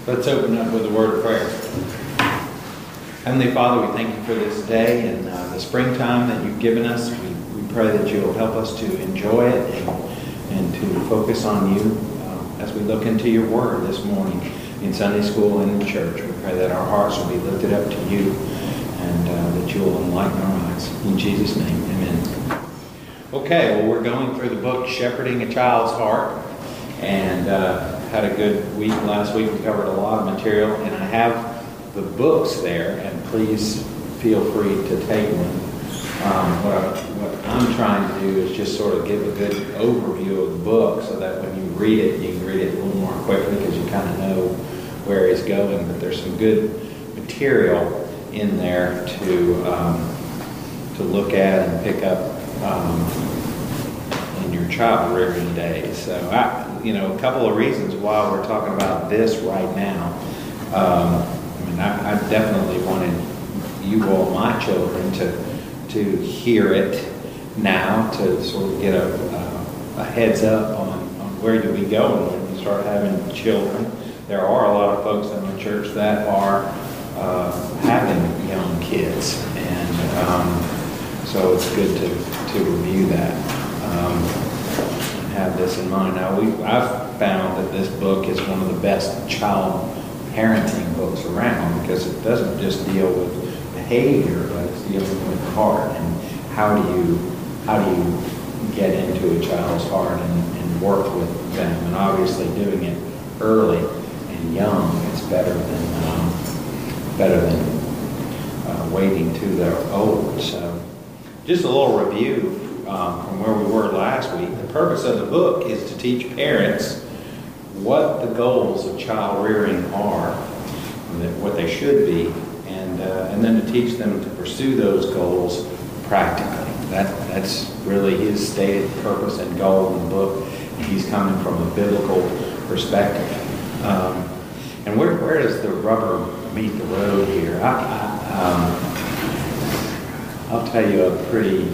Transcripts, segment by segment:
Let's open up with a word of prayer. Heavenly Father, we thank you for this day and the springtime that you've given us. We pray that you'll help us to enjoy it and to focus on you as we look into your word this morning in Sunday school and in church. We pray that our hearts will be lifted up to you and that you will enlighten our eyes. In Jesus' name, amen. Okay, well, we're going through the book Shepherding a Child's Heart, and had a good week last week. We covered a lot of material, and I have the books there, and please feel free to take them. What I'm trying to do is just sort of give a good overview of the book so that when you read it, you can read it a little more quickly because you kind of know where he's going. But there's some good material in there to look at and pick up in your child rearing days. So a couple of reasons why we're talking about this right now. I definitely wanted you all, my children, to hear it now, to sort of get a heads up on where do we go when we start having children. There are a lot of folks in the church that are having young kids, and so it's good to review that. Have this in mind. Now, I've found that this book is one of the best child parenting books around because it doesn't just deal with behavior, but it's dealing with heart and how do you get into a child's heart and work with them. And obviously, doing it early and young is better than waiting till they're old. So, just a little review. From where we were last week. The purpose of the book is to teach parents what the goals of child rearing are, what they should be, and then to teach them to pursue those goals practically. That's really his stated purpose and goal in the book. He's coming from a biblical perspective. And where does the rubber meet the road here? I'll tell you a pretty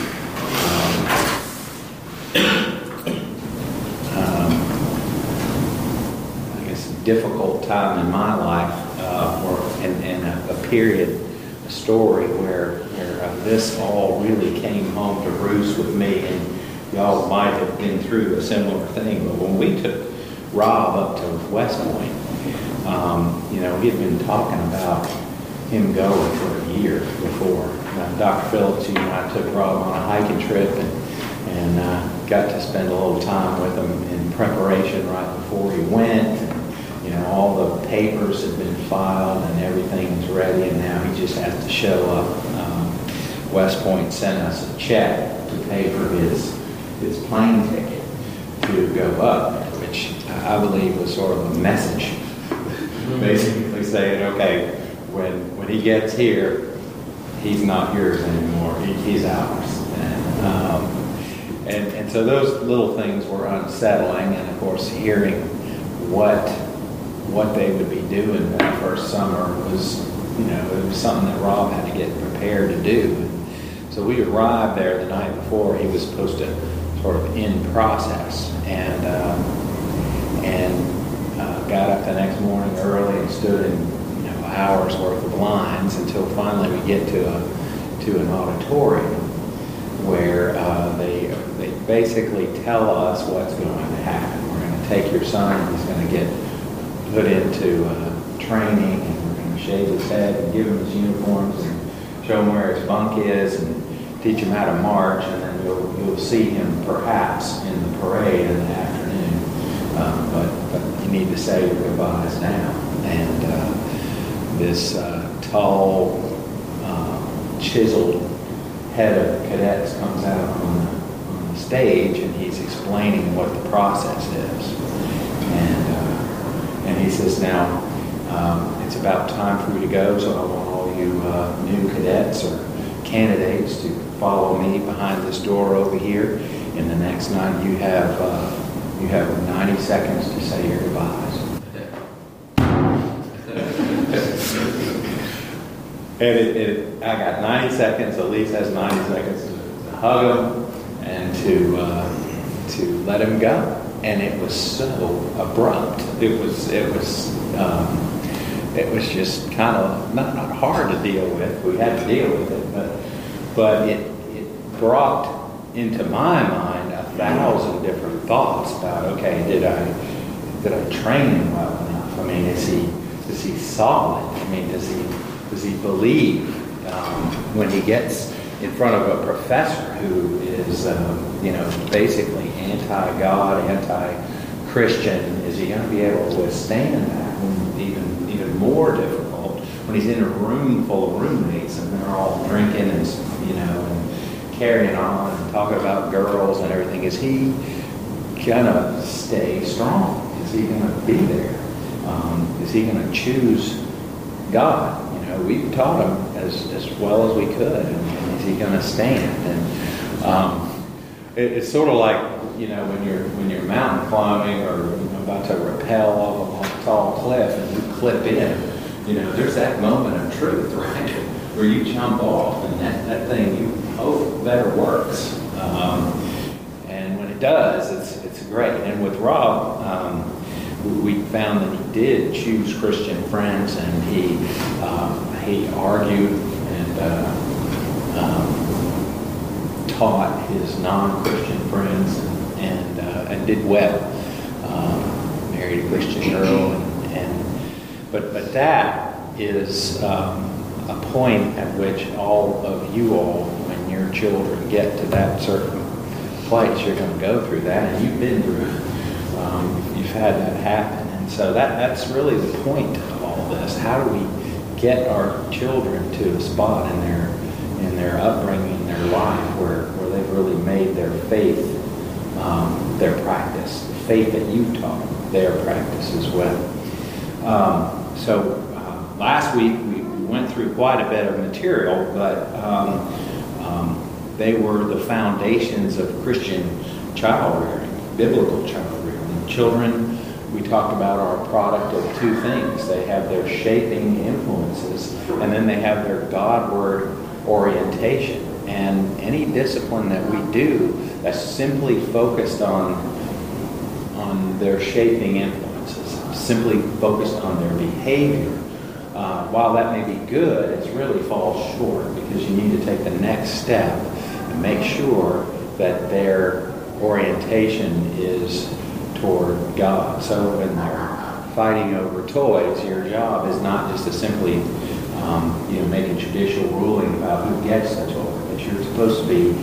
difficult time in my life, and a period, a story where this all really came home to roost with me, and y'all might have been through a similar thing. But when we took Rob up to West Point, he had been talking about him going for a year before. Dr. Phillips, and I took Rob on a hiking trip and got to spend a little time with him in preparation right before he went. All the papers had been filed and everything was ready, and now he just has to show up. West Point sent us a check to pay for his plane ticket to go up, which I believe was sort of a message, basically saying, okay, when he gets here, he's not yours anymore, he's ours. And so those little things were unsettling, and of course hearing what they would be doing that first summer was, it was something that Rob had to get prepared to do. And so we arrived there the night before he was supposed to sort of in process, and got up the next morning early and stood in hours worth of lines until finally we get to an auditorium where they basically tell us what's going to happen. We're going to take your son, he's going to get put into training, and we're going to shave his head and give him his uniforms and show him where his bunk is and teach him how to march, and then you'll see him perhaps in the parade in the afternoon. But you need to say your goodbyes now. And this tall, chiseled head of cadets comes out on the stage, and he's explaining what the process is. And he says, now, it's about time for you to go, so I want all you new cadets or candidates to follow me behind this door over here. And the next night you have 90 seconds to say your goodbyes. And I got 90 seconds, Elise has 90 seconds to hug him and to let him go. and it was so abrupt. It was just kind of not hard to deal with. We had to deal with it, but it brought into my mind 1,000 different thoughts about, okay, did I train him well enough? I mean, is he solid? I mean, does he believe when he gets in front of a professor who is basically anti-God, anti-Christian? Is he going to be able to withstand that? Even more difficult when he's in a room full of roommates and they're all drinking and carrying on and talking about girls and everything. Is he gonna stay strong? Is he gonna be there? Is he gonna choose God? We taught him as well as we could, and is he gonna stand? And it's sort of like when you're mountain climbing or about to rappel off a tall cliff and you clip in. There's that moment of truth, right, where you jump off and that thing you hope better works. And when it does, it's great. And with Rob, we found that he did choose Christian friends, and he argued and taught his non-Christian friends and did well. Married a Christian girl, but that is a point at which all of you all, when your children get to that certain place, you're going to go through that, and you've been through it. You've had that happen, and so that's really the point of all this. How do we get our children to a spot in their upbringing, in their life, where they've really made their faith their practice, the faith that you taught them, their practice as well. So last week we went through quite a bit of material, but they were the foundations of Christian child rearing, biblical child rearing. Children, we talked about, are a product of two things. They have their shaping influences, and then they have their Godward orientation. And any discipline that we do that's simply focused on their shaping influences, simply focused on their behavior, while that may be good, it really falls short, because you need to take the next step and make sure that their orientation is toward God. So when they're fighting over toys, your job is not just to simply make a judicial ruling about who gets the toy, but you're supposed to be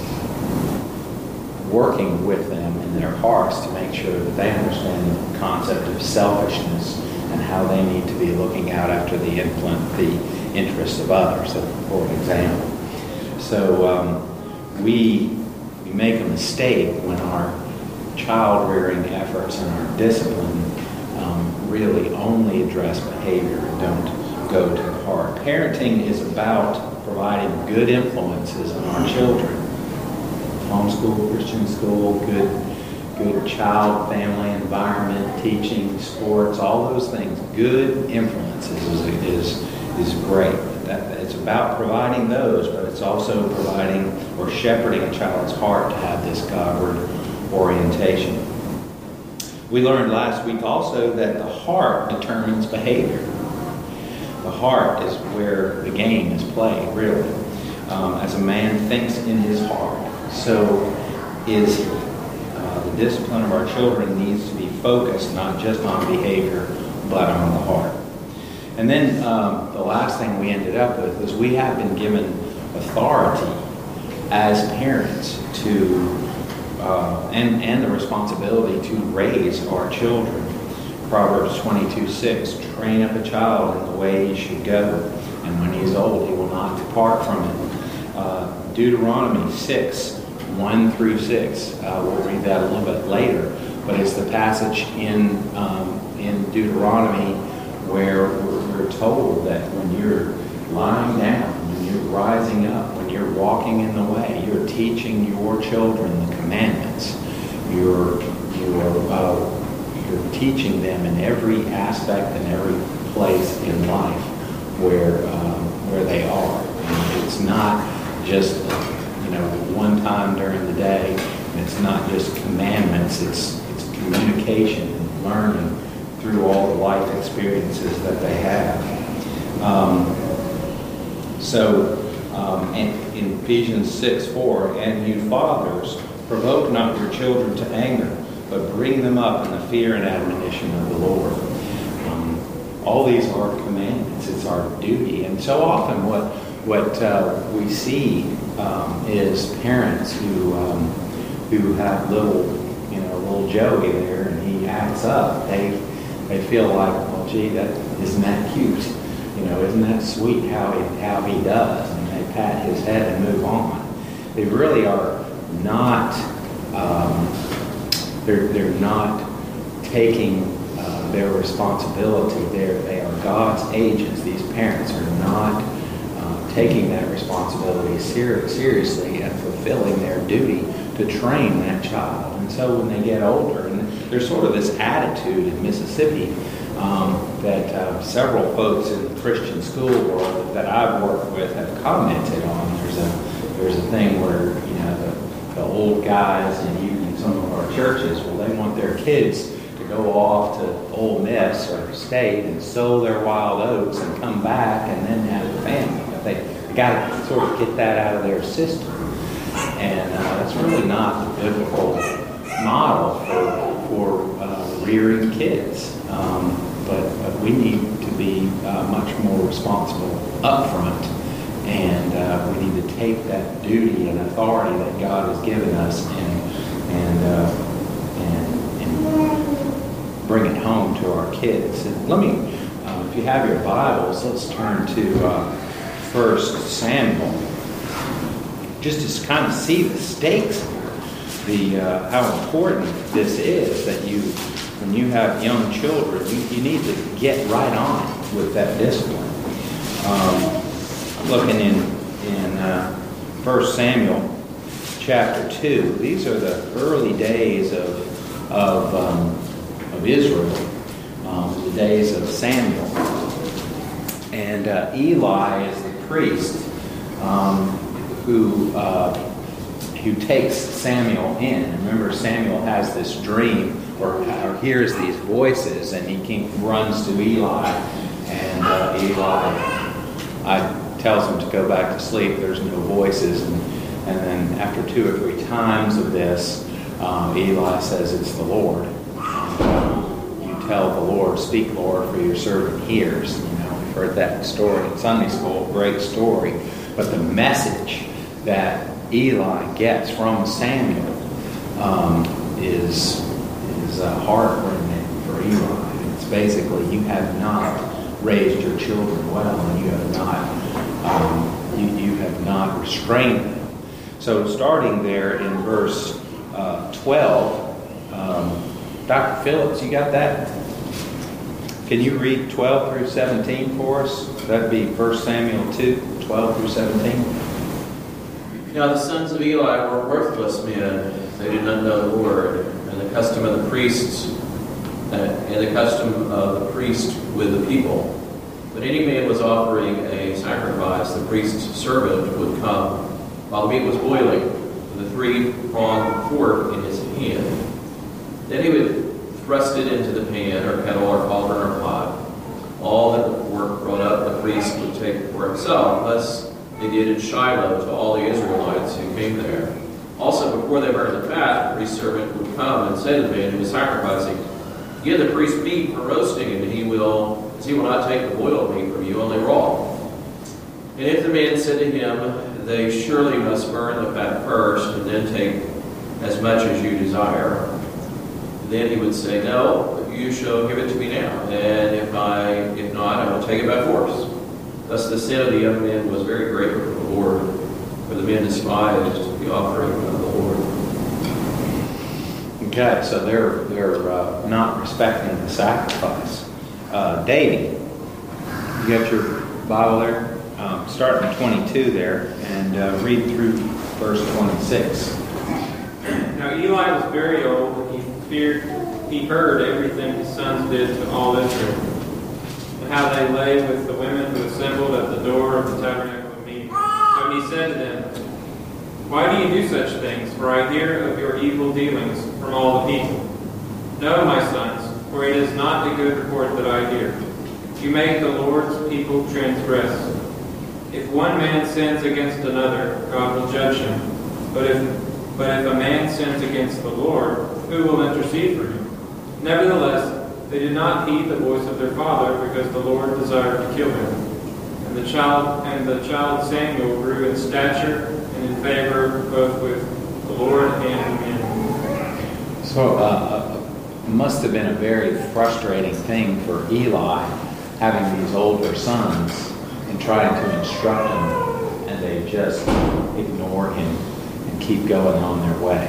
working with them in their hearts to make sure that they understand the concept of selfishness and how they need to be looking out after the interests of others, for example. So we make a mistake when our child-rearing efforts and our discipline really only address behavior and don't go to the heart. Parenting is about providing good influences on our children. Homeschool, Christian school, good child, family environment, teaching, sports, all those things. Good influences is great. It's about providing those, but it's also providing or shepherding a child's heart to have this Godward orientation. We learned last week also that the heart determines behavior. The heart is where the game is played, really. As a man thinks in his heart, so is the discipline of our children needs to be focused not just on behavior, but on the heart. And then the last thing we ended up with is we have been given authority as parents to and the responsibility to raise our children. Proverbs 22:6, train up a child in the way he should go, and when he is old, he will not depart from it. Deuteronomy 6:1-6. We'll read that a little bit later, but it's the passage in Deuteronomy where we're told that when you're lying down, when you're rising up, when you're walking in the way, you're teaching your children the commandments. You're teaching them in every aspect and every place in life where they are. And it's not just one time during the day. And it's not just commandments. It's education and learning through all the life experiences that they have. In Ephesians 6:4, and you fathers, provoke not your children to anger, but bring them up in the fear and admonition of the Lord. All these are commandments. It's our duty. And so often what we see is parents who have little Joey there, and he acts up. They feel like, well, gee, isn't that cute? Isn't that sweet how he does? And they pat his head and move on. They really are not. They're not taking their responsibility. They are God's agents. These parents are not taking that responsibility seriously and fulfilling their duty to train that child. And so when they get older, and there's sort of this attitude in Mississippi that several folks in the Christian school world that I've worked with have commented on. There's a thing where the old guys in some of our churches, well, they want their kids to go off to Ole Miss or State and sow their wild oats and come back and then have a family. But they got to sort of get that out of their system. And that's really not the biblical model for rearing kids. But we need to be much more responsible up front. And we need to take that duty and authority that God has given us and bring it home to our kids. And let me, if you have your Bibles, let's turn to 1 Samuel. Just to kind of see the stakes here, how important this is that when you have young children, you need to get right on with that discipline. Looking in 1 Samuel chapter 2, these are the early days of Israel, the days of Samuel. And Eli is the priest who takes Samuel in. And remember, Samuel has this dream or hears these voices, and he runs to Eli, and Eli tells him to go back to sleep. There's no voices, and then after 2 or 3 times of this, Eli says, "It's the Lord." You tell the Lord, "Speak, Lord, for your servant hears." We've heard that story in Sunday school, great story. But the message that Eli gets from Samuel is heartbreaking for Eli. It's basically, you have not raised your children well, and you have not restrained them. So starting there in verse 12, Dr. Phillips, you got that? Can you read 12 through 17 for us? That'd be 1 Samuel 2, 12 through 17. Now the sons of Eli were worthless men. They did not know the Lord, and the custom of the priests, with the people. When any man was offering a sacrifice, the priest's servant would come while the meat was boiling, with a 3-pronged fork in his hand. Then he would thrust it into the pan, or kettle, or cauldron, or pot. All that the fork brought up, the priest would take for himself. Thus they did in Shiloh to all the Israelites who came there. Also, before they burned the fat, the priest's servant would come and say to the man who was sacrificing, "Give the priest meat for roasting, and he will not take the boiled meat from you, only raw." And if the man said to him, "They surely must burn the fat first, and then take as much as you desire," then he would say, "No, you shall give it to me now, and if not, I will take it by force." Thus the sin of the young men was very great before the Lord, for the men despised the offering of the Lord. Okay, so they're not respecting the sacrifice. Davey, you got your Bible there? Start in 22 there and read through verse 26. Now Eli was very old, and he heard everything his sons did to all Israel, and how they lay with the women who assembled at the door of the tabernacle of meeting. So he said to them, "Why do you do such things? For I hear of your evil dealings from all the people. No, my sons, for it is not a good report that I hear. You make the Lord's people transgress. If one man sins against another, God will judge him. But if a man sins against the Lord, who will intercede for him? Nevertheless, they did not heed the voice of their father, because the Lord desired to kill him. And the child Samuel grew in stature and in favor both with the Lord and men. So it must have been a very frustrating thing for Eli, having these older sons and trying to instruct them, and they just ignore him and keep going on their way.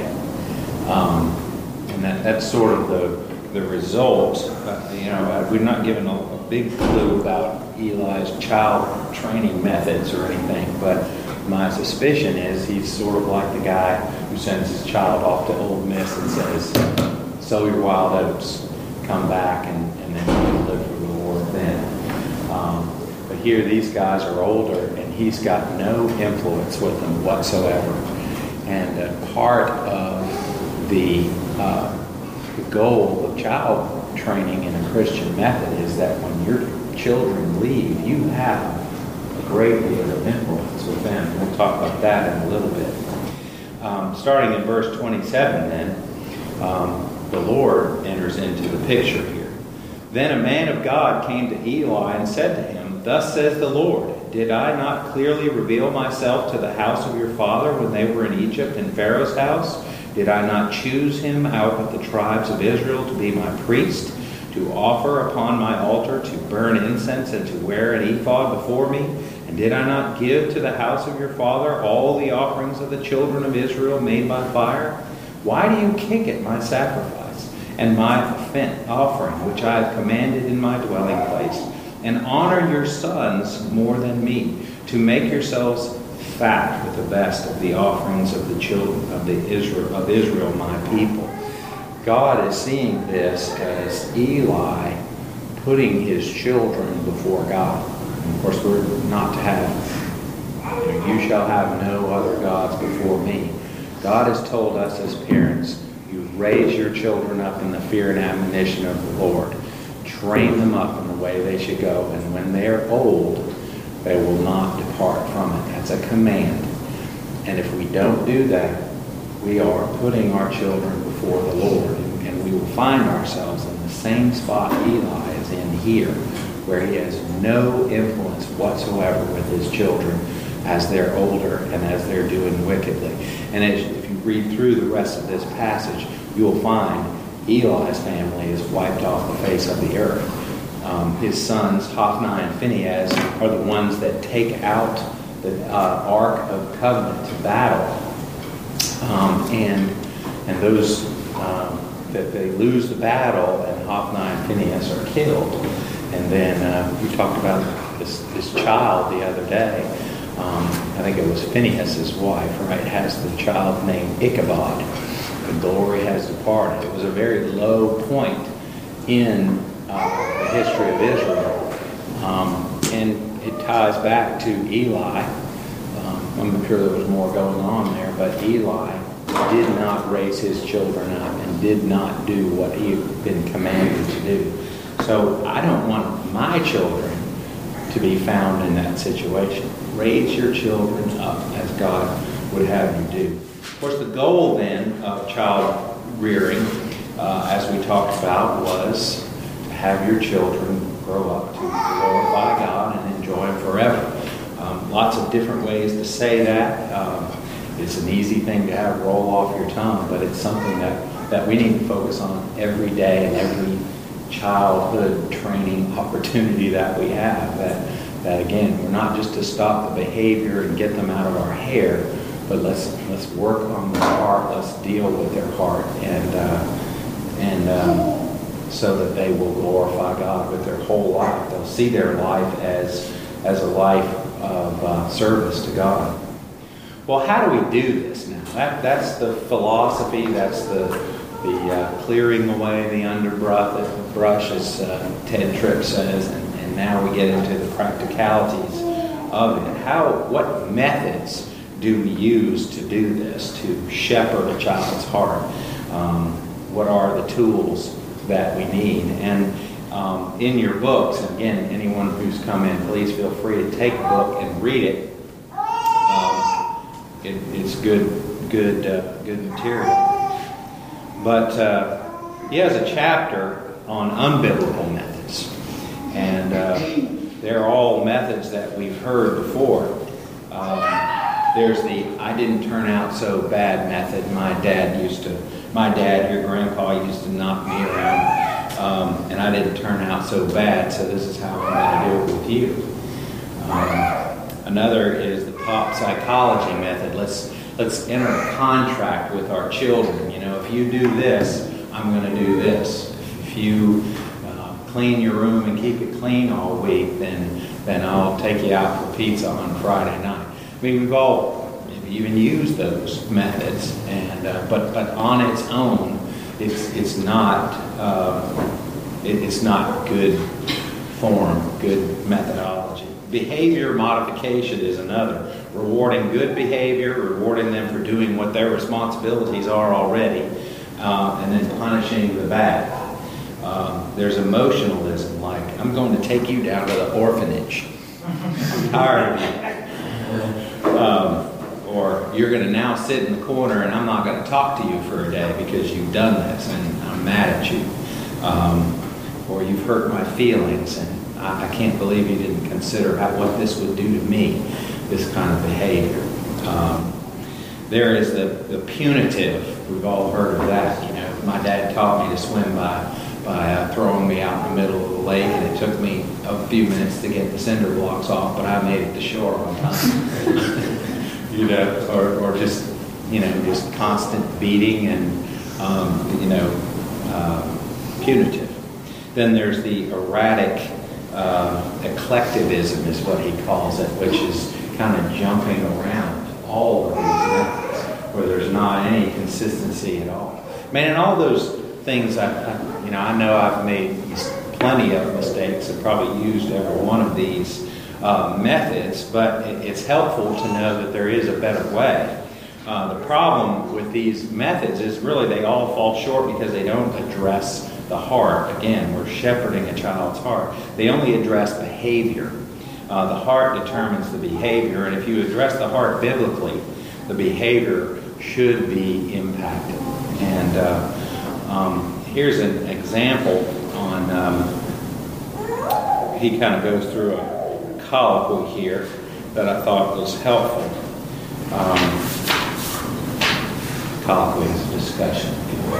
And that's sort of the result. We're not given a big clue about Eli's child training methods or anything, but my suspicion is he's sort of like the guy who sends his child off to Ole Miss and says, sow your wild oats, come back, and then you can live for the Lord then. But here these guys are older, and he's got no influence with them whatsoever. And part of the goal of child training in a Christian method is that when your children leave, you have a great deal of influence with them. We'll talk about that in a little bit. Starting in verse 27 then, the Lord enters into the picture here. Then a man of God came to Eli and said to him, "Thus says the Lord, did I not clearly reveal myself to the house of your father when they were in Egypt in Pharaoh's house? Did I not choose him out of the tribes of Israel to be my priest, to offer upon my altar, to burn incense, and to wear an ephod before me? And did I not give to the house of your father all the offerings of the children of Israel made by fire? Why do you kick at my sacrifice and my offering, which I have commanded in my dwelling place? And honor your sons more than me, to make yourselves fat with the best of the offerings of the children of Israel, my people." God is seeing this as Eli putting his children before God. And of course, we're not to have, you shall have no other gods before me. God has told us as parents, you raise your children up in the fear and admonition of the Lord. Train them up in the way they should go. And when they're old, they will not depart from it. That's a command. And if we don't do that, we are putting our children before the Lord. And we will find ourselves in the same spot Eli is in here, where he has no influence whatsoever with his children as they're older and as they're doing wickedly. And if you read through the rest of this passage, you will find Eli's family is wiped off the face of the earth. His sons, Hophni and Phinehas, are the ones that take out the Ark of Covenant to battle. And those that they lose the battle, and Hophni and Phinehas are killed. And then we talked about this child the other day. I think it was Phinehas' wife, right? Has the child named Ichabod. The glory has departed. It was a very low point in the history of Israel. And it ties back to Eli. I'm sure there was more going on there, but Eli did not raise his children up and did not do what he had been commanded to do. So I don't want my children to be found in that situation. Raise your children up as God would have you do. Of course, the goal then of child rearing, as we talked about, was to have your children grow up to glorify God and enjoy Him forever. Lots of different ways to say that. It's an easy thing to have roll off your tongue, but it's something that we need to focus on every day and every childhood training opportunity that we have. That again, we're not just to stop the behavior and get them out of our hair, but let's work on their heart. Let's deal with their heart, and so that they will glorify God with their whole life. They'll see their life as a life of service to God. Well, how do we do this now? That's the philosophy. That's the clearing away the underbrush, as Ted Tripp says, and now we get into the practicalities of it. What methods do we use to do this, to shepherd a child's heart? what are the tools that we need. And in your books, and again, anyone who's come in, please feel free to take a book and read it. It's good material. But he has a chapter on unbiblical methods, and they're all methods that we've heard before. There's the "I didn't turn out so bad" method. My dad, your grandpa, used to knock me around, and I didn't turn out so bad, so this is how I'm going to do it with you. Another is the pop psychology method. Let's enter a contract with our children. You know, if you do this, I'm going to do this. If you clean your room and keep it clean all week, then I'll take you out for pizza on Friday night. I mean, we've all maybe even used those methods, and but on its own, it's not good form, good methodology. Behavior modification is another. Rewarding good behavior, rewarding them for doing what their responsibilities are already, and then punishing the bad. There's emotionalism, like, I'm going to take you down to the orphanage. I'm tired of you. Or you're going to now sit in the corner and I'm not going to talk to you for a day because you've done this and I'm mad at you. Or you've hurt my feelings and I can't believe you didn't consider what this would do to me, this kind of behavior. There is the punitive. We've all heard of that. You know, my dad taught me to swim by throwing me out in the middle of the lake, and it took me a few minutes to get the cinder blocks off, but I made it to shore on time. You know, or just, you know, just constant beating and, punitive. Then there's the erratic eclectivism is what he calls it, which is kind of jumping around all of these methods where there's not any consistency at all. Man, and all those things, I know I've made plenty of mistakes and probably used every one of these methods, but it's helpful to know that there is a better way. The problem with these methods is really they all fall short because they don't address the heart. Again, we're shepherding a child's heart. They only address behavior. The heart determines the behavior, and if you address the heart biblically, the behavior should be impacted. And here's an example on, he kind of goes through a colloquy here that I thought was helpful. Colloquy is a discussion.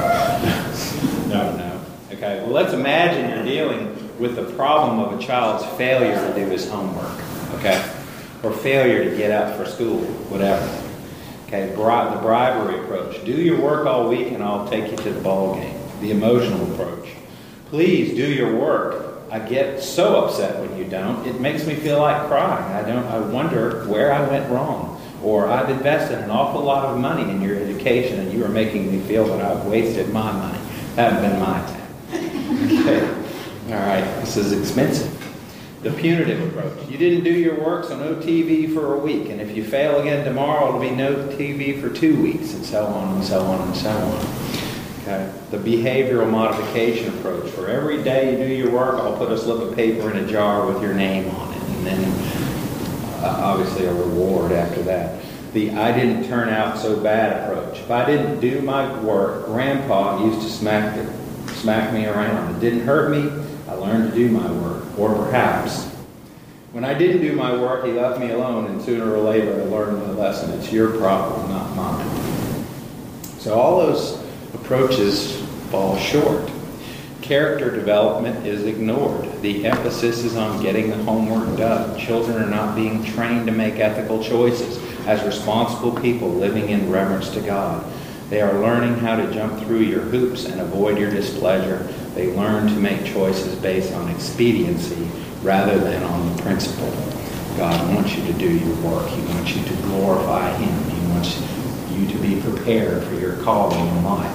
No. Okay, well, let's imagine you're dealing with the problem of a child's failure to do his homework, okay? Or failure to get up for school, whatever. Okay, the bribery approach. Do your work all week and I'll take you to the ball game. The emotional approach. Please do your work. I get so upset when you don't. It makes me feel like crying. I wonder where I went wrong. Or I've invested an awful lot of money in your education and you are making me feel that I've wasted my money. That hasn't been my time. Okay. All right. This is expensive. The punitive approach. You didn't do your work, so no TV for a week. And if you fail again tomorrow, it'll be no TV for 2 weeks, and so on and so on and so on. Okay. The behavioral modification approach. For every day you do your work, I'll put a slip of paper in a jar with your name on it. And then obviously a reward after that. The I didn't turn out so bad approach. If I didn't do my work, Grandpa used to smack me around. It didn't hurt me. I learned to do my work. Or perhaps, when I didn't do my work, he left me alone, and sooner or later I learned my lesson. It's your problem, not mine. So all those approaches fall short. Character development is ignored. The emphasis is on getting the homework done. Children are not being trained to make ethical choices as responsible people living in reverence to God. They are learning how to jump through your hoops and avoid your displeasure. They learn to make choices based on expediency rather than on the principle. God wants you to do your work. He wants you to glorify Him. He wants you to be prepared for your calling in life.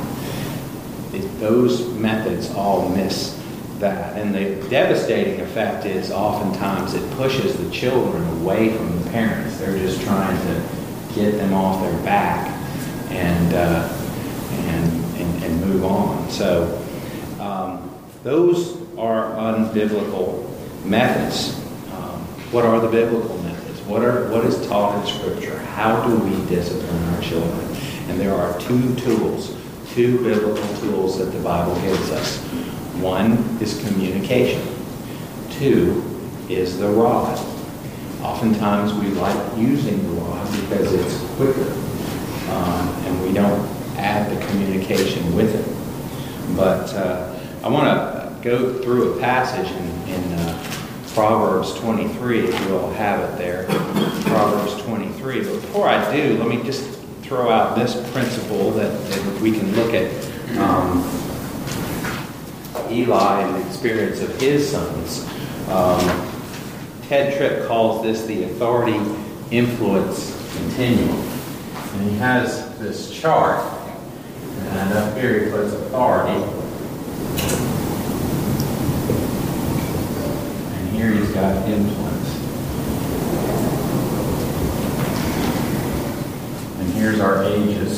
Those methods all miss that. And the devastating effect is oftentimes it pushes the children away from the parents. They're just trying to get them off their back and move on. So those are unbiblical methods. What are the biblical methods? What is taught in Scripture? How do we discipline our children? And there are two biblical tools that the Bible gives us. One is communication. Two is the rod. Oftentimes we like using the rod because it's quicker, and we don't add the communication with it. But I want to go through a passage in Proverbs 23, if you all have it there. Proverbs 23. But before I do, let me just throw out this principle that we can look at Eli and the experience of his sons. Ted Tripp calls this the authority influence continuum. And he has this chart, and up here he puts authority. And here he's got influence. And here's our ages.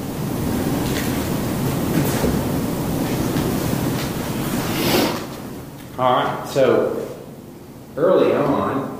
All right, so early on,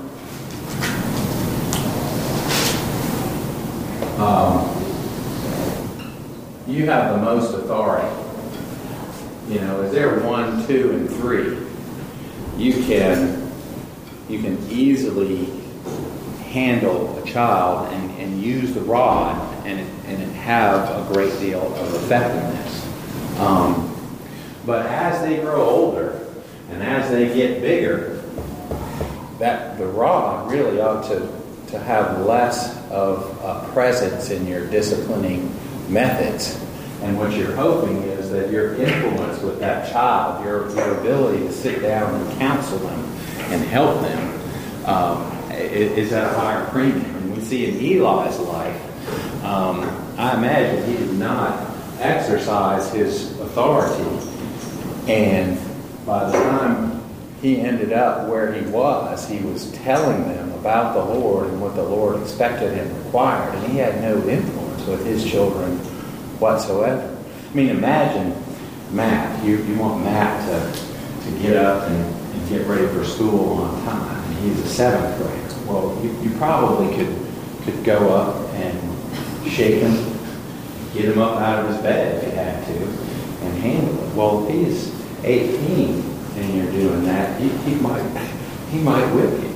you have the most authority. You know, is there 1, 2, and 3? You can easily handle a child and use the rod and it have a great deal of effectiveness. But as they grow older and as they get bigger, that the rod really ought to have less of a presence in your disciplining methods. And what you're hoping is that your influence with that child, your ability to sit down and counsel them and help them is at a higher premium. And we see in Eli's life, I imagine he did not exercise his authority. And by the time he ended up where he was telling them about the Lord and what the Lord expected and required. And he had no influence with his children whatsoever. I mean, imagine Matt. You want Matt to get up and get ready for school on time. And he's a 7th grader. Well, you probably could go up and shake him, get him up out of his bed if you had to, and handle it. Well, if he's 18 and you're doing that, he might whip you.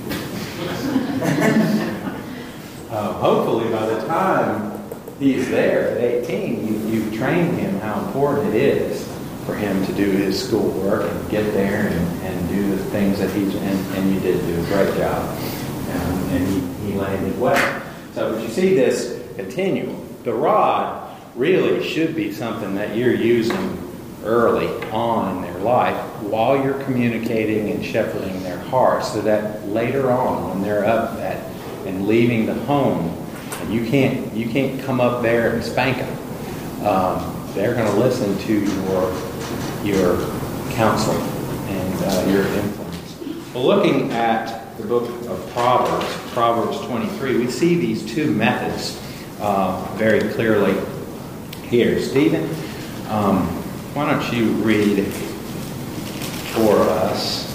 Hopefully, by the time he's there at 18, you've trained him how important it is for him to do his schoolwork and get there and do the things that and you did do a great job. And he landed well. So, but you see this continuum. The rod really should be something that you're using early on in their life while you're communicating and shepherding their hearts, so that later on when they're up and leaving the home, and you can't come up there and spank them. They're going to listen to your counsel and your influence. Well, looking at the book of Proverbs 23, we see these two methods very clearly here. Stephen, why don't you read for us?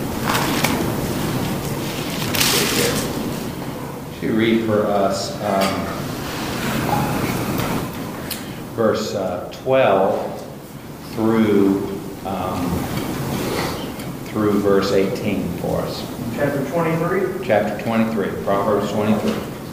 You read for us verse 12 through verse 18 for us. Chapter 23? Chapter 23, Proverbs 23.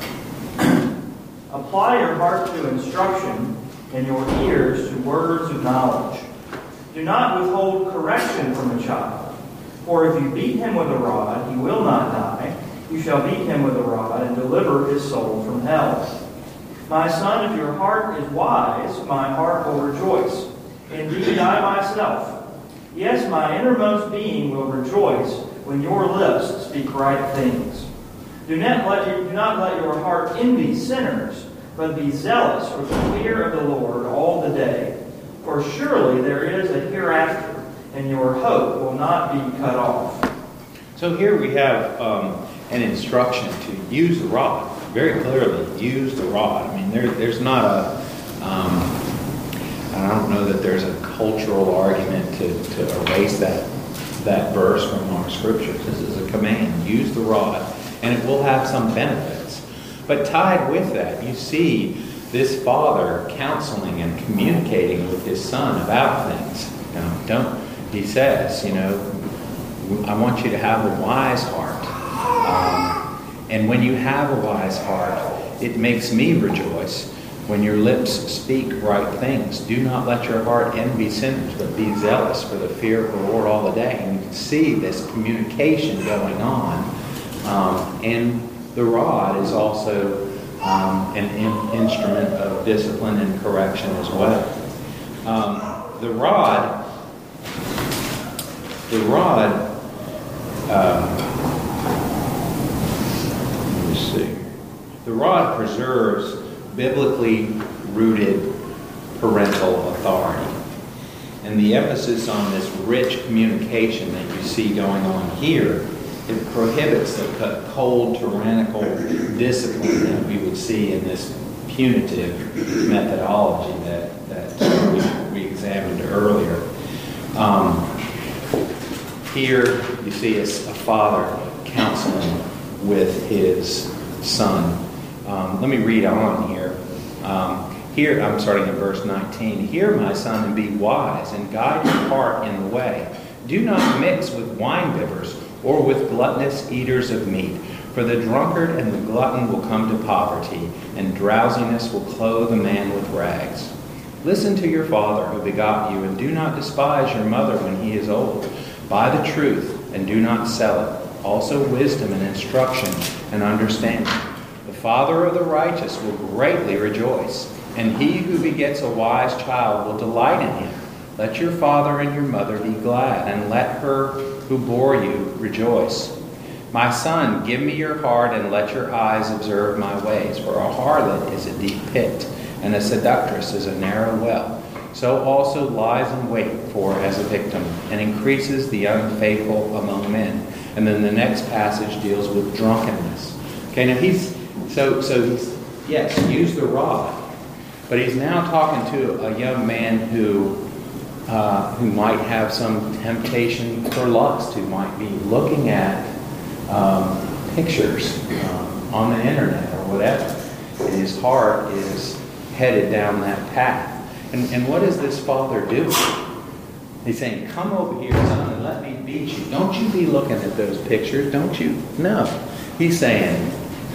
Apply your heart to instruction and your ears to words of knowledge. Do not withhold correction from a child, for if you beat him with a rod, he will not die. You shall beat him with a rod and deliver his soul from hell. My son, if your heart is wise, my heart will rejoice. Indeed, I myself. Yes, my innermost being will rejoice when your lips speak right things. Do not let your heart envy sinners, but be zealous for the fear of the Lord all the day. For surely there is a hereafter, and your hope will not be cut off. So here we have an instruction to use the rod. Very clearly, use the rod. I mean, there's not I don't know that there's a cultural argument to erase that verse from our scriptures. This is a command. Use the rod, and it will have some benefits. But tied with that, you see this father counseling and communicating with his son about things. He says, I want you to have a wise heart. And when you have a wise heart, it makes me rejoice. When your lips speak right things, do not let your heart envy sinners, but be zealous for the fear of the Lord all the day. And you can see this communication going on. And the rod is also an instrument of discipline and correction as well. The rod, let me see. The rod preserves biblically rooted parental authority. And the emphasis on this rich communication that you see going on here, it prohibits the cold, tyrannical discipline that we would see in this punitive methodology that we examined earlier. Here you see a father counseling with his son. Let me read on here. Here, I'm starting in verse 19. Hear, my son, and be wise, and guide your heart in the way. Do not mix with winebibbers or with gluttonous eaters of meat, for the drunkard and the glutton will come to poverty, and drowsiness will clothe a man with rags. Listen to your father who begot you, and do not despise your mother when he is old. Buy the truth, and do not sell it. Also wisdom and instruction and understanding. The father of the righteous will greatly rejoice, and he who begets a wise child will delight in him. Let your father and your mother be glad, and let her who bore you rejoice. My son, give me your heart, and let your eyes observe my ways. For a harlot is a deep pit, and a seductress is a narrow well. So also lies in wait for as a victim, and increases the unfaithful among men. And then the next passage deals with drunkenness. Okay, now he's yes, use the rod, but he's now talking to a young man who might have some temptation for lust, who might be looking at pictures on the internet or whatever, and his heart is headed down that path. And what is this father doing? He's saying, come over here, son, and let me beat you. Don't you be looking at those pictures, don't you? No. He's saying,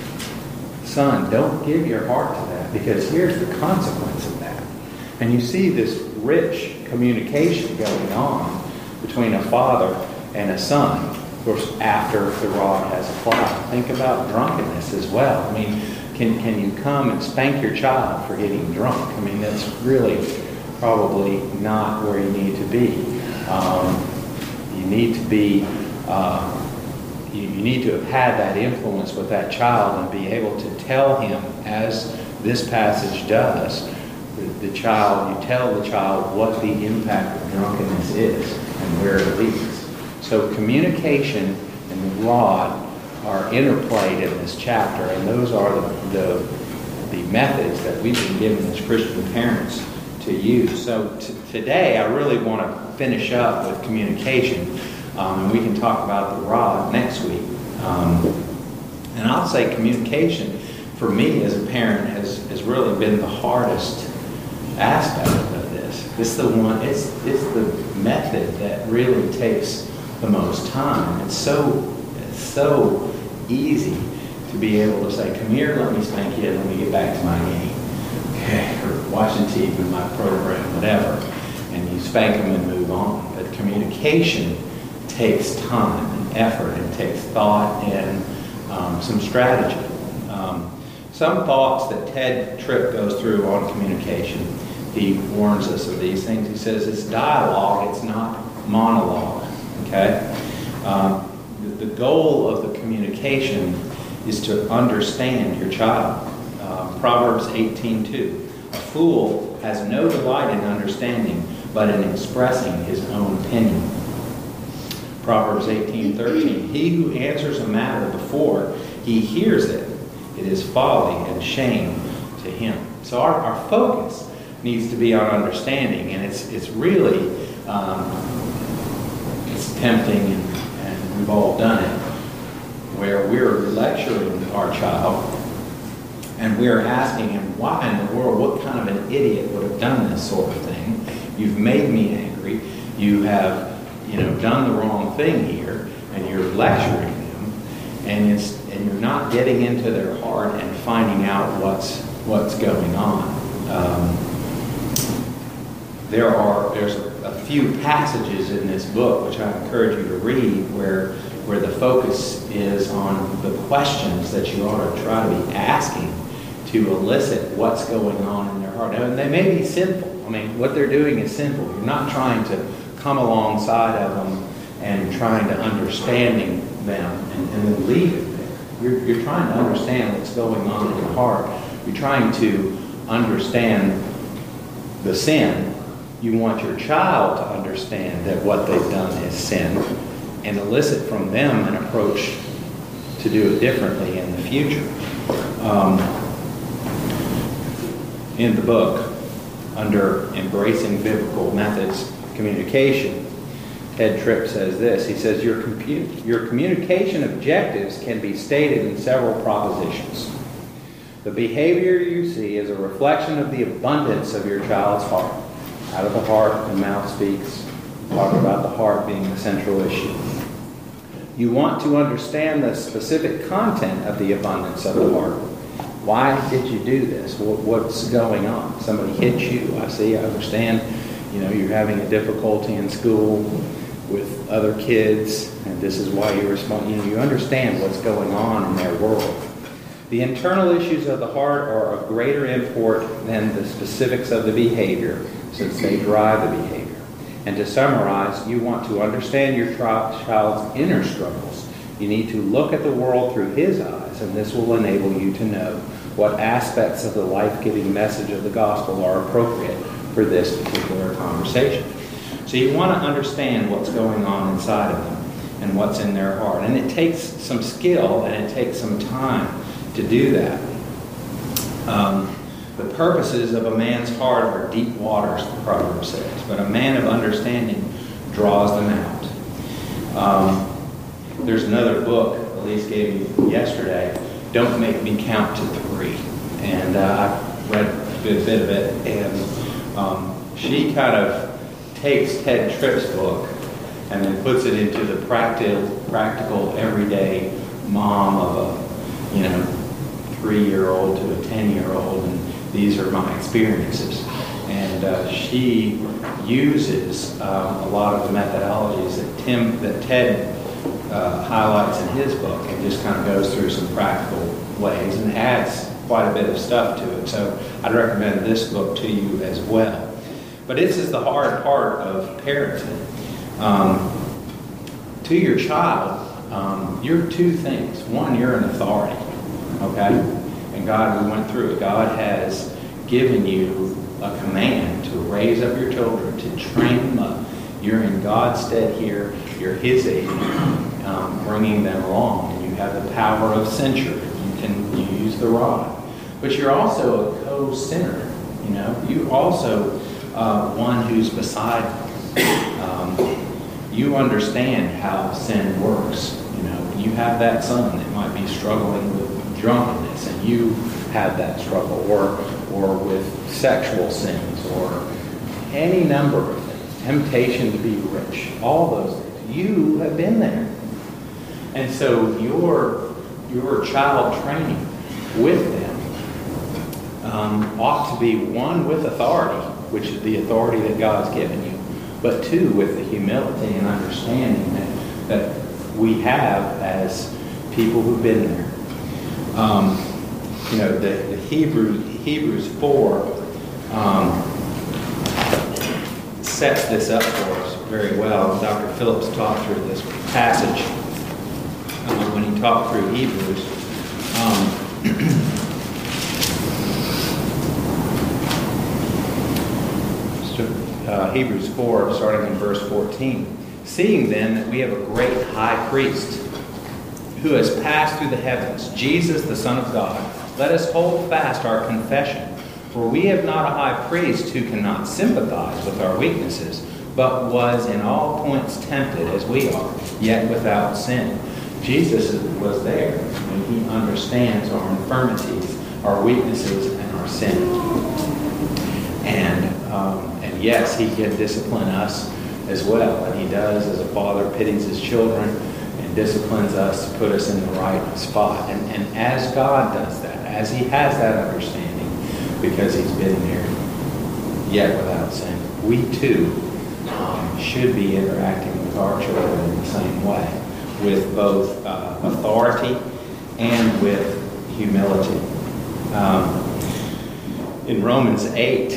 son, don't give your heart to that, because here's the consequence of that. And you see this rich communication going on between a father and a son, of course, after the rod has applied. Think about drunkenness as well. I mean, can you come and spank your child for getting drunk? I mean, that's really probably not where you need to be. You need to be, you need to have had that influence with that child and be able to tell him, as this passage does, you tell the child what the impact of drunkenness is and where it leads. So communication and the rod are interplayed in this chapter, and those are the methods that we've been given as Christian parents to use. So today I really want to finish up with communication, and we can talk about the rod next week. And I'll say communication for me as a parent has really been the hardest aspect of this. It's the method that really takes the most time. It's so easy to be able to say, come here, let me spank you, and let me get back to my game. Okay, or watching TV, my program, whatever. And you spank them and move on. But communication takes time and effort. It takes thought and some strategy. Some thoughts that Ted Tripp goes through on communication. He warns us of these things. He says it's dialogue, it's not monologue. Okay? The goal of the communication is to understand your child. Proverbs 18:2. A fool has no delight in understanding, but in expressing his own opinion. Proverbs 18:13. He who answers a matter before he hears it, it is folly and shame to him. So our focus needs to be our understanding. And it's really, it's tempting, and we've all done it, where we're lecturing our child and we're asking him, why in the world, what kind of an idiot would have done this sort of thing? You've made me angry. You have, done the wrong thing here, and you're lecturing them, and you're not getting into their heart and finding out what's going on. There's a few passages in this book which I encourage you to read where the focus is on the questions that you ought to try to be asking to elicit what's going on in their heart. And they may be sinful. I mean, what they're doing is sinful. You're not trying to come alongside of them and trying to understanding them and then leave it there. You're trying to understand what's going on in your heart. You're trying to understand the sin. You want your child to understand that what they've done is sin and elicit from them an approach to do it differently in the future. In the book, under Embracing Biblical Methods of Communication, Ted Tripp says this. He says, your communication objectives can be stated in several propositions. The behavior you see is a reflection of the abundance of your child's heart. Out of the heart, the mouth speaks. Talk about the heart being the central issue. You want to understand the specific content of the abundance of the heart. Why did you do this? What's going on? Somebody hit you. I see. I understand. You're having a difficulty in school with other kids, and this is why you respond. You understand what's going on in their world. The internal issues of the heart are of greater import than the specifics of the behavior, since they drive the behavior. And to summarize, you want to understand your child's inner struggles. You need to look at the world through his eyes, and this will enable you to know what aspects of the life-giving message of the gospel are appropriate for this particular conversation. So you want to understand what's going on inside of them and what's in their heart. And it takes some skill and it takes some time to do that. The purposes of a man's heart are deep waters, the proverb says, but a man of understanding draws them out. There's another book Elise gave me yesterday, Don't Make Me Count to 3. And I read a good bit of it, and she kind of takes Ted Tripp's book and then puts it into the practical everyday mom of a 3-year-old to a 10-year-old, and these are my experiences. And she uses a lot of the methodologies that Ted highlights in his book, and just kind of goes through some practical ways and adds quite a bit of stuff to it. So I'd recommend this book to you as well. But this is the hard part of parenting. To your child, you're two things. One, you're an authority, okay? And God, we went through it. God has given you a command to raise up your children, to train them up. You're in God's stead here. You're His agent, bringing them along. And you have the power of censure. You use the rod. But you're also a co-sinner. You also one who's beside you. You understand how sin works. You have that son that might be struggling with drunkenness, and you have that struggle, or with sexual sins, or any number of things, temptation to be rich, all those things. You have been there. And so your child training with them ought to be, one, with authority, which is the authority that God's given you, but two, with the humility and understanding that we have as people who've been there. The Hebrews 4 sets this up for us very well. Dr. Phillips talked through this passage when he talked through Hebrews. Hebrews 4, starting in verse 14. Seeing then that we have a great high priest who has passed through the heavens, Jesus, the Son of God, let us hold fast our confession. For we have not a high priest who cannot sympathize with our weaknesses, but was in all points tempted as we are, yet without sin. Jesus was there when he understands our infirmities, our weaknesses, and our sin. And yes, he can discipline us as well, and he does as a father pities his children and disciplines us to put us in the right spot. And as God does that, as he has that understanding, because he's been there, yet without sin, we too should be interacting with our children in the same way, with both authority and with humility. In Romans 8,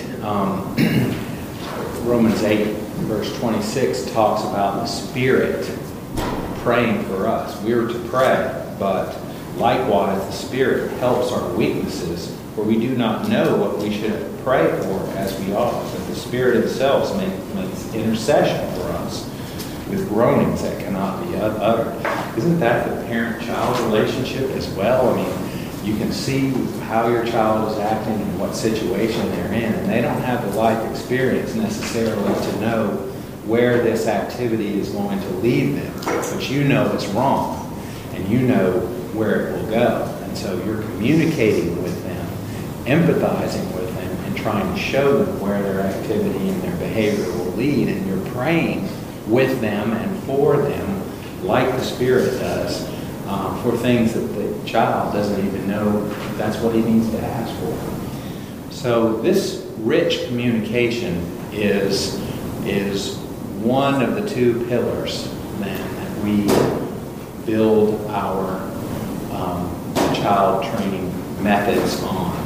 Romans 8 verse 26 talks about the Spirit praying for us. We are to pray, but likewise the Spirit helps our weaknesses, for we do not know what we should pray for as we ought. But the Spirit itself makes intercession for us with groanings that cannot be uttered. Isn't that the parent-child relationship as well? I mean, you can see how your child is acting and what situation they're in, and they don't have the life experience necessarily to know where this activity is going to lead them. But you know it's wrong, and you know where it will go. And so you're communicating with them, empathizing with them, and trying to show them where their activity and their behavior will lead. And you're praying with them and for them, like the Spirit does, for things that the child doesn't even know that's what he needs to ask for. So this rich communication is one of the two pillars then that we build our child training methods on.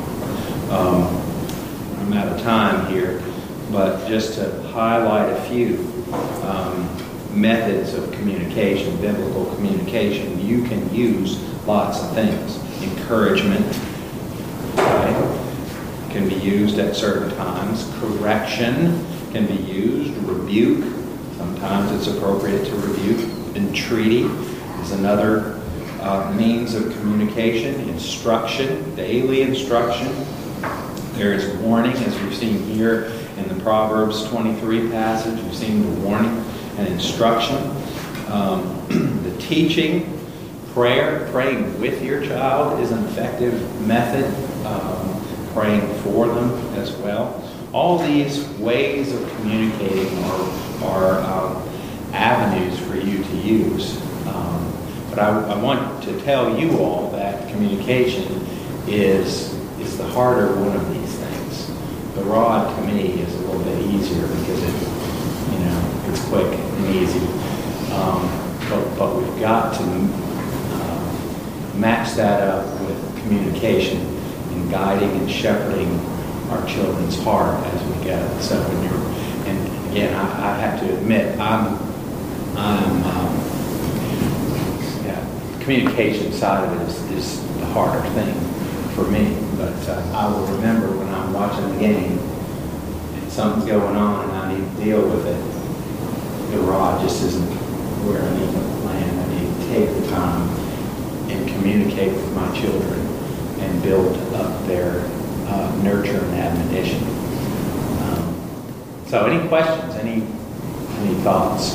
I'm out of time here, but just to highlight a few methods of communication, biblical communication. You can use lots of things. Encouragement, right, can be used at certain times. Correction can be used. Rebuke, sometimes it's appropriate to rebuke. Entreaty is another means of communication. Instruction, daily instruction. There is warning, as we've seen here in the Proverbs 23 passage. We've seen the warning and instruction. The teaching, prayer, praying with your child is an effective method. Praying for them as well. All these ways of communicating are avenues for you to use. But I want to tell you all that communication is the harder one of these things. The rod, to me, is a little bit easier because it's quick and easy. But we've got to match that up with communication and guiding and shepherding our children's heart as we go. So and again, I have to admit, communication side of it is the harder thing for me. But I will remember when I'm watching the game and something's going on and I need to deal with it, the rod just isn't where I need to land. I need to take the time and communicate with my children and build up their nurture and admonition. So any questions? Any thoughts?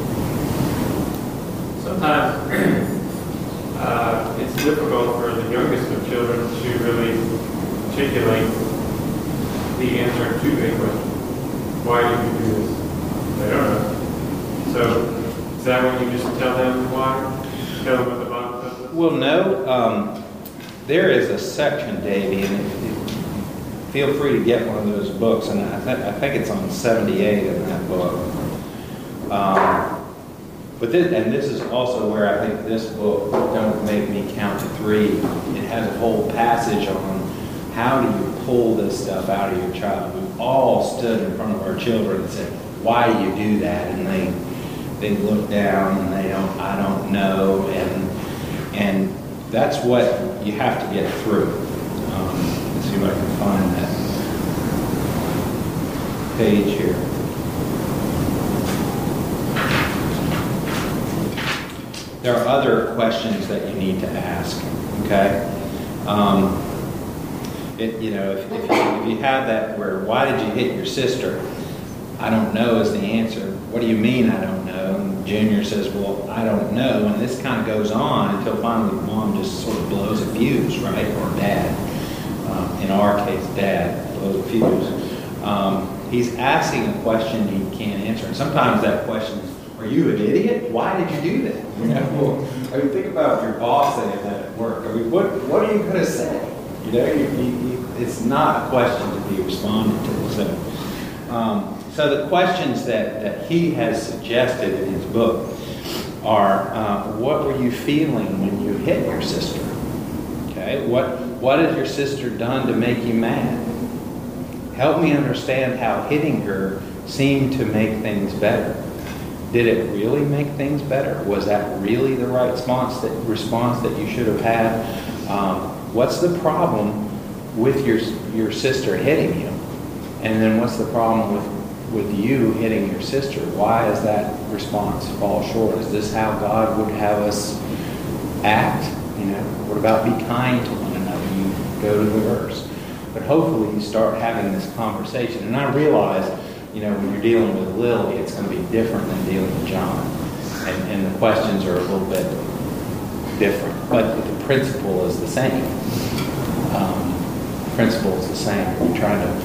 Sometimes it's difficult for the youngest of children to really articulate the answer to a question. Why do you do this? They don't know. So is that when you just tell them why? Tell them what the Bible says? Well, no. There is a section, Davey, and feel free to get one of those books, and I think it's on 78 in that book. But this is also where I think this book, Don't Make Me Count to 3, it has a whole passage on how do you pull this stuff out of your child. We've all stood in front of our children and said, why do you do that? And they look down and I don't know, and that's what you have to get through. Let's see if I can find that page here. There are other questions that you need to ask, okay? if you have that where, why did you hit your sister? I don't know is the answer. What do you mean I don't know? And Junior says, well, I don't know. And this kind of goes on until finally Mom just sort of blows a fuse, right? Or Dad. In our case, Dad blows a fuse. He's asking a question he can't answer. And sometimes that question is, are you an idiot? Why did you do that? I mean, think about your boss saying that at work. I mean, what are you going to say? It's not a question to be responded to. So the questions that he has suggested in his book are, what were you feeling when you hit your sister? Okay, what has your sister done to make you mad? Help me understand how hitting her seemed to make things better. Did it really make things better? Was that really the right response that you should have had? What's the problem with your sister hitting you? And then what's the problem with you hitting your sister? Why does that response fall short? Is this how God would have us act? What about be kind to one another? You go to the verse. But hopefully you start having this conversation. And I realize, when you're dealing with Lily, it's going to be different than dealing with John. And the questions are a little bit different. But the principle is the same. The principle is the same. You're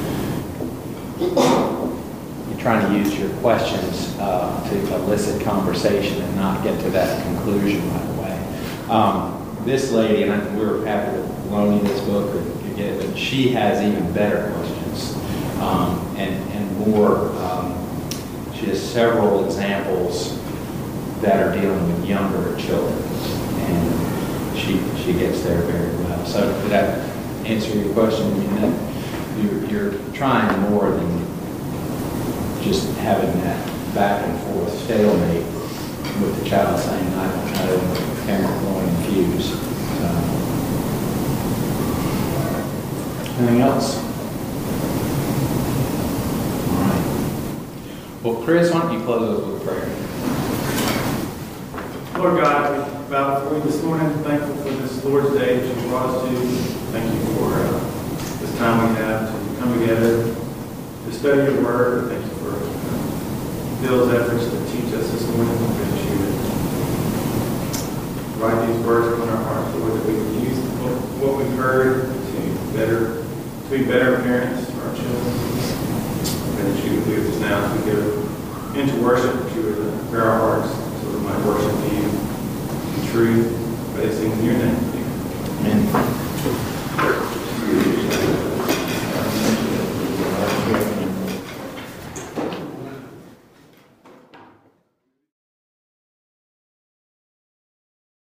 trying to use your questions to elicit conversation and not get to that conclusion right away. This lady, and we were happy to loan you this book or get it, but she has even better questions and more. She has several examples that are dealing with younger children, and she gets there very well. So did that answer your question? You're trying more than just having that back and forth stalemate with the child saying, I don't know, and the parent blowing the fuse. Anything else? All right. Well, Chris, why don't you close us with prayer? Lord God, we bow before you this morning, thankful for this Lord's Day that you brought us to. Thank you for this time we have to come together to study your word. Thank you for Bill's efforts to teach us this morning. We pray that you would write these words upon our hearts, Lord, that we would use what we've heard to be better parents for our children. And that you would do this now as we go into worship, that you would prepare our hearts so we might worship you in truth. Pray these things in your name. Amen.